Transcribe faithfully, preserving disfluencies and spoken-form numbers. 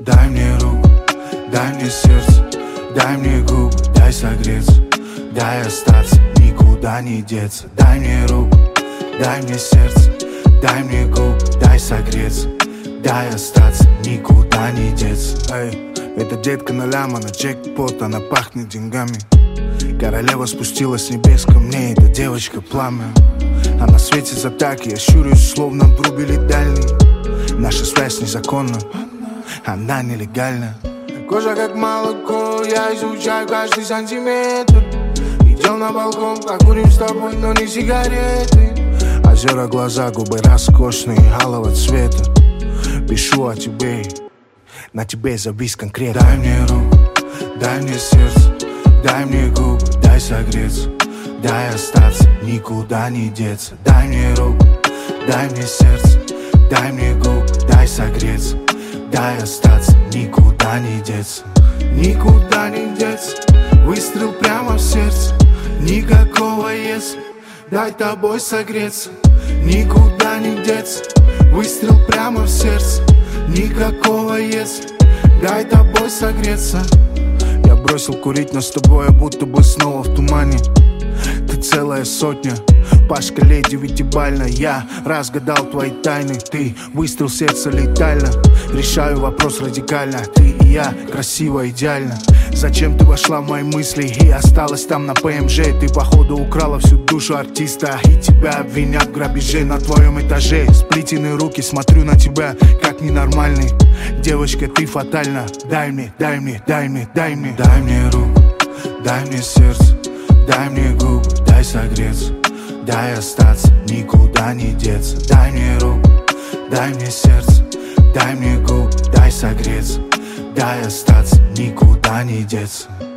Дай мне руку, дай мне сердце, дай мне губы, дай согреться, дай остаться, никуда не деться. Дай мне руку, дай мне сердце, дай мне губы, дай согреться, дай остаться, никуда не деться. Эй, эта детка на ляма, на джекпот, она пахнет деньгами. Королева спустилась с небес ко мне, эта девочка пламя. Она светится так, я щурюсь, словно врубили дальний. Наша связь незаконна, она нелегальна. Кожа как молоко, я изучаю каждый сантиметр. Идем на балкон, покурим с тобой, но не сигареты. Озера, глаза, губы роскошные, алого цвета. Пишу о тебе, на тебе завис конкретно. Дай мне руку, дай мне сердце, дай мне губы, дай согреться, дай остаться, никуда не деться. Дай мне руку, дай мне сердце, дай мне губы, дай согреться, дай остаться, никуда не деться. Никуда не деться, выстрел прямо в сердце. Никакого если, дай тобой согреться. Никуда не деться, выстрел прямо в сердце. Никакого если, дай тобой согреться. Я бросил курить, но с тобой я будто бы снова в тумане. Ты целая сотня, по шкале девятибалльно. Я разгадал твои тайны, ты выстрел сердца летально. Решаю вопрос радикально, ты и я, красиво, идеально. Зачем ты вошла в мои мысли и осталась там на ПМЖ? Ты походу украла всю душу артиста, и тебя обвинят в грабеже на твоем этаже. Сплетены руки, смотрю на тебя как ненормальный. Девочка, ты фатальна. Дай мне, дай мне, дай мне, дай мне. Дай мне руку, дай мне сердце, дай мне губы, дай согреться, дай остаться, никуда не деться. Дай мне руку, дай мне сердце, дай мне губы, дай согреться, дай остаться, никуда не деться.